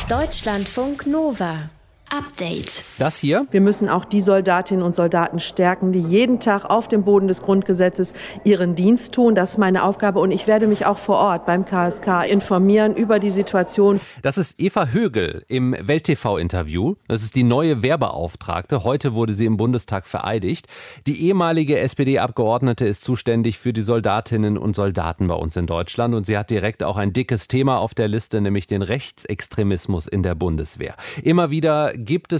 Deutschlandfunk Nova. Update. Das hier? Wir müssen auch die Soldatinnen und Soldaten stärken, die jeden Tag auf dem Boden des Grundgesetzes ihren Dienst tun. Das ist meine Aufgabe und ich werde mich auch vor Ort beim KSK informieren über die Situation. Das ist Eva Högel im Welt-TV-Interview. Das ist die neue Wehrbeauftragte. Heute wurde sie im Bundestag vereidigt. Die ehemalige SPD-Abgeordnete ist zuständig für die Soldatinnen und Soldaten bei uns in Deutschland. Und sie hat direkt auch ein dickes Thema auf der Liste, nämlich den Rechtsextremismus in der Bundeswehr. Immer wieder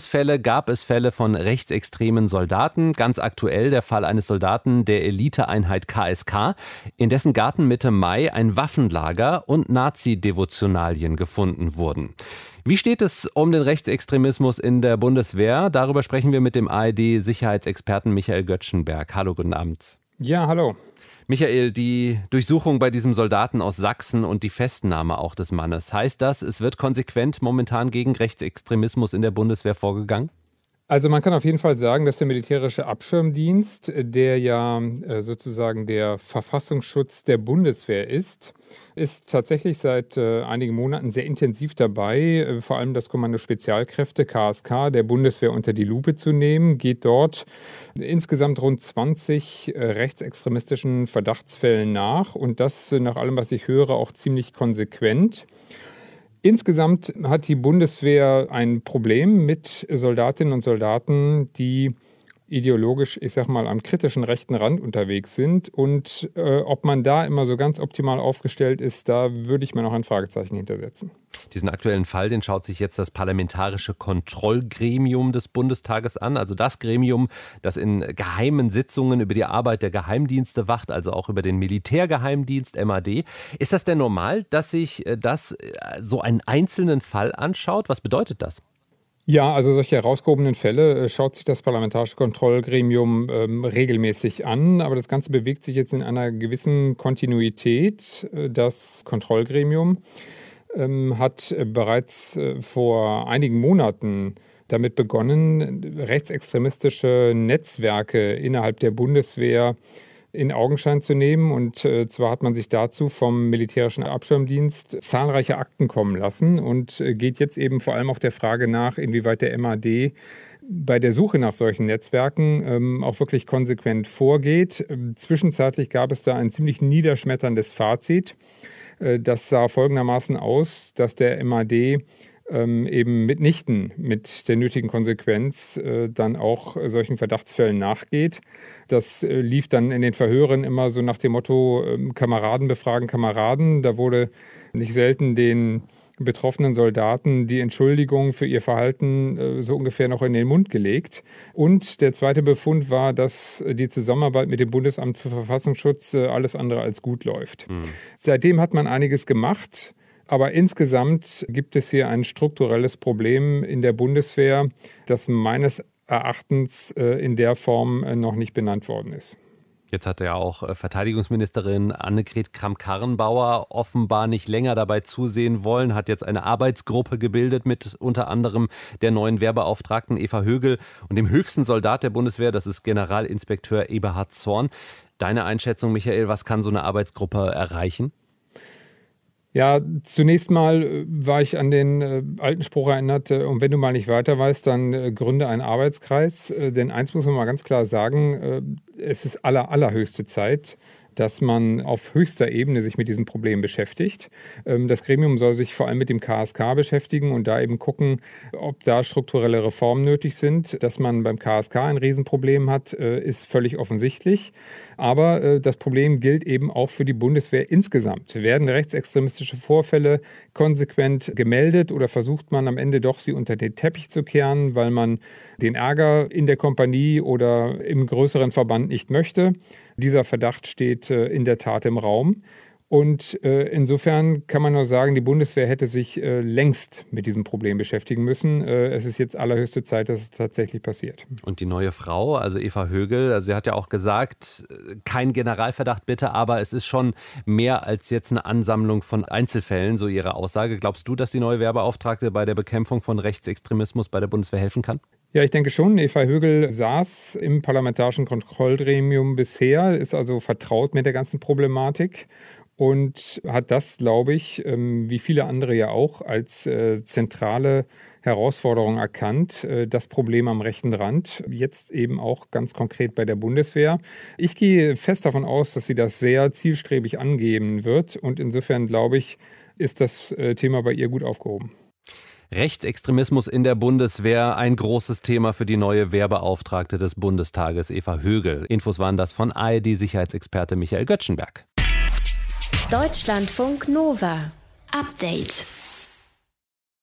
gab es Fälle von rechtsextremen Soldaten. Ganz aktuell der Fall eines Soldaten der Eliteeinheit KSK, in dessen Garten Mitte Mai ein Waffenlager und Nazi-Devotionalien gefunden wurden. Wie steht es um den Rechtsextremismus in der Bundeswehr? Darüber sprechen wir mit dem ARD-Sicherheitsexperten Michael Göttschenberg. Hallo, guten Abend. Ja, hallo. Michael, die Durchsuchung bei diesem Soldaten aus Sachsen und die Festnahme auch des Mannes, heißt das, es wird konsequent momentan gegen Rechtsextremismus in der Bundeswehr vorgegangen? Also man kann auf jeden Fall sagen, dass der militärische Abschirmdienst, der ja sozusagen der Verfassungsschutz der Bundeswehr ist tatsächlich seit einigen Monaten sehr intensiv dabei, vor allem das Kommando Spezialkräfte KSK der Bundeswehr unter die Lupe zu nehmen, geht dort insgesamt rund 20 rechtsextremistischen Verdachtsfällen nach und das nach allem, was ich höre, auch ziemlich konsequent. Insgesamt hat die Bundeswehr ein Problem mit Soldatinnen und Soldaten, die ideologisch, ich sag mal, am kritischen rechten Rand unterwegs sind. Und ob man da immer so ganz optimal aufgestellt ist, da würde ich mir noch ein Fragezeichen hintersetzen. Diesen aktuellen Fall, den schaut sich jetzt das Parlamentarische Kontrollgremium des Bundestages an. Also das Gremium, das in geheimen Sitzungen über die Arbeit der Geheimdienste wacht, also auch über den Militärgeheimdienst MAD. Ist das denn normal, dass sich das so einen einzelnen Fall anschaut? Was bedeutet das? Ja, also solche herausgehobenen Fälle schaut sich das Parlamentarische Kontrollgremium regelmäßig an. Aber das Ganze bewegt sich jetzt in einer gewissen Kontinuität. Das Kontrollgremium hat bereits vor einigen Monaten damit begonnen, rechtsextremistische Netzwerke innerhalb der Bundeswehr in Augenschein zu nehmen. Und zwar hat man sich dazu vom militärischen Abschirmdienst zahlreiche Akten kommen lassen und geht jetzt eben vor allem auch der Frage nach, inwieweit der MAD bei der Suche nach solchen Netzwerken auch wirklich konsequent vorgeht. Zwischenzeitlich gab es da ein ziemlich niederschmetterndes Fazit. Das sah folgendermaßen aus, dass der MAD eben mitnichten mit der nötigen Konsequenz dann auch solchen Verdachtsfällen nachgeht. Das lief dann in den Verhören immer so nach dem Motto, Kameraden befragen Kameraden. Da wurde nicht selten den betroffenen Soldaten die Entschuldigung für ihr Verhalten so ungefähr noch in den Mund gelegt. Und der zweite Befund war, dass die Zusammenarbeit mit dem Bundesamt für Verfassungsschutz alles andere als gut läuft. Seitdem hat man einiges gemacht. Aber insgesamt gibt es hier ein strukturelles Problem in der Bundeswehr, das meines Erachtens in der Form noch nicht benannt worden ist. Jetzt hat ja auch Verteidigungsministerin Annegret Kramp-Karrenbauer offenbar nicht länger dabei zusehen wollen, hat jetzt eine Arbeitsgruppe gebildet mit unter anderem der neuen Wehrbeauftragten Eva Högel und dem höchsten Soldat der Bundeswehr, das ist Generalinspekteur Eberhard Zorn. Deine Einschätzung, Michael, was kann so eine Arbeitsgruppe erreichen? Ja, zunächst mal war ich an den alten Spruch erinnert, und wenn du mal nicht weiter weißt, dann gründe einen Arbeitskreis. Denn eins muss man mal ganz klar sagen, es ist allerhöchste Zeit, dass man auf höchster Ebene sich mit diesem Problem beschäftigt. Das Gremium soll sich vor allem mit dem KSK beschäftigen und da eben gucken, ob da strukturelle Reformen nötig sind. Dass man beim KSK ein Riesenproblem hat, ist völlig offensichtlich. Aber das Problem gilt eben auch für die Bundeswehr insgesamt. Werden rechtsextremistische Vorfälle konsequent gemeldet oder versucht man am Ende doch, sie unter den Teppich zu kehren, weil man den Ärger in der Kompanie oder im größeren Verband nicht möchte? Dieser Verdacht steht in der Tat im Raum. Und insofern kann man nur sagen, die Bundeswehr hätte sich längst mit diesem Problem beschäftigen müssen. Es ist jetzt allerhöchste Zeit, dass es tatsächlich passiert. Und die neue Frau, also Eva Högel, also sie hat ja auch gesagt, kein Generalverdacht bitte, aber es ist schon mehr als jetzt eine Ansammlung von Einzelfällen, so ihre Aussage. Glaubst du, dass die neue Wehrbeauftragte bei der Bekämpfung von Rechtsextremismus bei der Bundeswehr helfen kann? Ja, ich denke schon. Eva Högel saß im Parlamentarischen Kontrollgremium bisher, ist also vertraut mit der ganzen Problematik. und hat das, glaube ich, wie viele andere ja auch, als zentrale Herausforderung erkannt, das Problem am rechten Rand, jetzt eben auch ganz konkret bei der Bundeswehr. Ich gehe fest davon aus, dass sie das sehr zielstrebig angehen wird und insofern, glaube ich, ist das Thema bei ihr gut aufgehoben. Rechtsextremismus in der Bundeswehr, ein großes Thema für die neue Wehrbeauftragte des Bundestages, Eva Högel. Infos waren das von ARD-Sicherheitsexperte Michael Göttschenberg. Deutschlandfunk Nova. Update.